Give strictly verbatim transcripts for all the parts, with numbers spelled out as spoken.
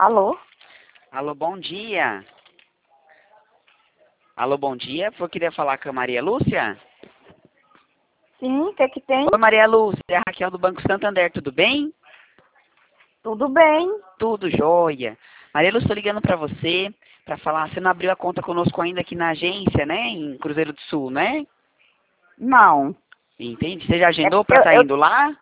Alô? Alô, bom dia. Alô, bom dia. Eu queria falar com a Maria Lúcia. Sim, o que é que tem? Oi, Maria Lúcia. É a Raquel do Banco Santander, tudo bem? Tudo bem? Tudo jóia. Maria Lúcia, estou ligando para você para falar. Você não abriu a conta conosco ainda aqui na agência, né? Em Cruzeiro do Sul, né? Não. Entende? Você já É agendou porque para eu, estar eu... indo lá?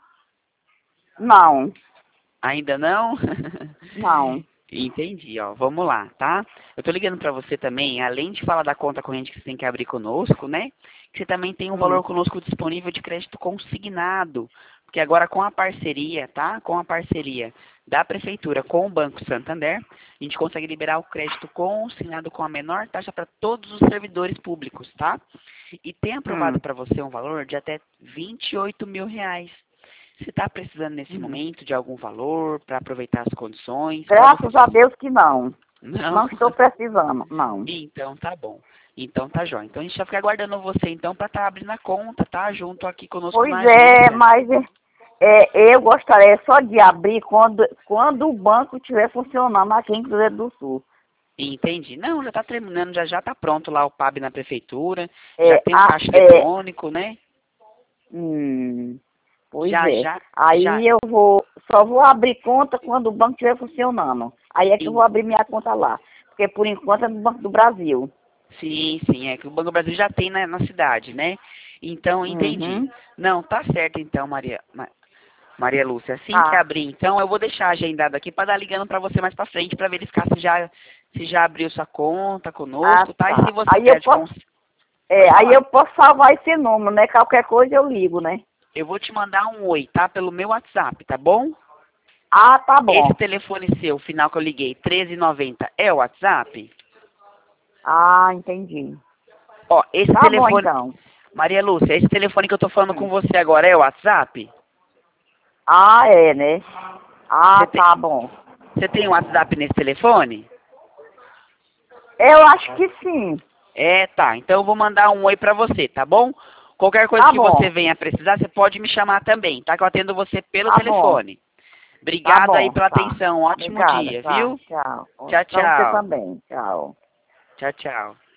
Não, Ainda não? não. Entendi, ó. Vamos lá, tá? Eu tô ligando pra você também, além de falar da conta corrente que você tem que abrir conosco, né? Que você também tem um Hum, valor conosco disponível de crédito consignado. Porque agora com a parceria, tá? Com a parceria da Prefeitura com o Banco Santander, a gente consegue liberar o crédito consignado com a menor taxa para todos os servidores públicos, tá? E tem aprovado hum, para você um valor de até vinte e oito mil reais. Você está precisando nesse hum. momento de algum valor para aproveitar as condições, para você Graças a fazer... Deus que não. Não? Não estou precisando, não. Então tá bom. Então tá jóia. Então a gente vai ficar aguardando você então para estar abrindo a conta, tá? Junto aqui conosco Pois na é, agência. mas é, eu gostaria só de abrir quando, quando o banco estiver funcionando aqui em Cruzeiro do Sul. Entendi. Não, já tá terminando, já já tá pronto lá o P A B na prefeitura, já É, tem o a, caixa é, eletrônico, né? hum, pois Já é. já já Aí eu vou, só vou abrir conta quando o banco estiver funcionando. Aí é que eu vou em- abrir minha conta lá. Porque por enquanto é no Banco do Brasil. sim, sim, é que o Banco do Brasil já tem na, na cidade, né? Então, entendi. Uhum. Não, tá certo então, Maria. Ma- Maria Lúcia, assim que Ah, abrir, então, eu vou deixar agendado aqui para dar ligando para você mais para frente para verificar se já, se já abriu sua conta ah, conosco, tá? E se tá. você Aí eu pede, posso, cons... é, pode aí eu falar. posso salvar esse número, né? Qualquer coisa eu ligo, né? Eu vou te mandar um oi, tá? Pelo meu WhatsApp, tá bom? Ah, tá Esse bom. telefone seu, final que eu liguei, treze noventa, é o WhatsApp? Ah, entendi. Ó, esse Tá bom telefone, então. Maria Lúcia, esse telefone que eu tô falando com Hum. você agora é o WhatsApp? Ah, é, né? Você Ah, tem, tá bom. você tem um WhatsApp nesse telefone? Eu acho que sim. É, tá. Então eu vou mandar um oi pra você, tá bom? Qualquer coisa Tá que você bom. venha precisar, você pode me chamar também, tá? Que eu atendo você pelo Tá bom. telefone. Tá Obrigado aí bom, pela tá. atenção. Ótimo Obrigada, dia, tá. viu? Tchau. Tchau, Pra você tchau. também. Tchau. Tchau, tchau.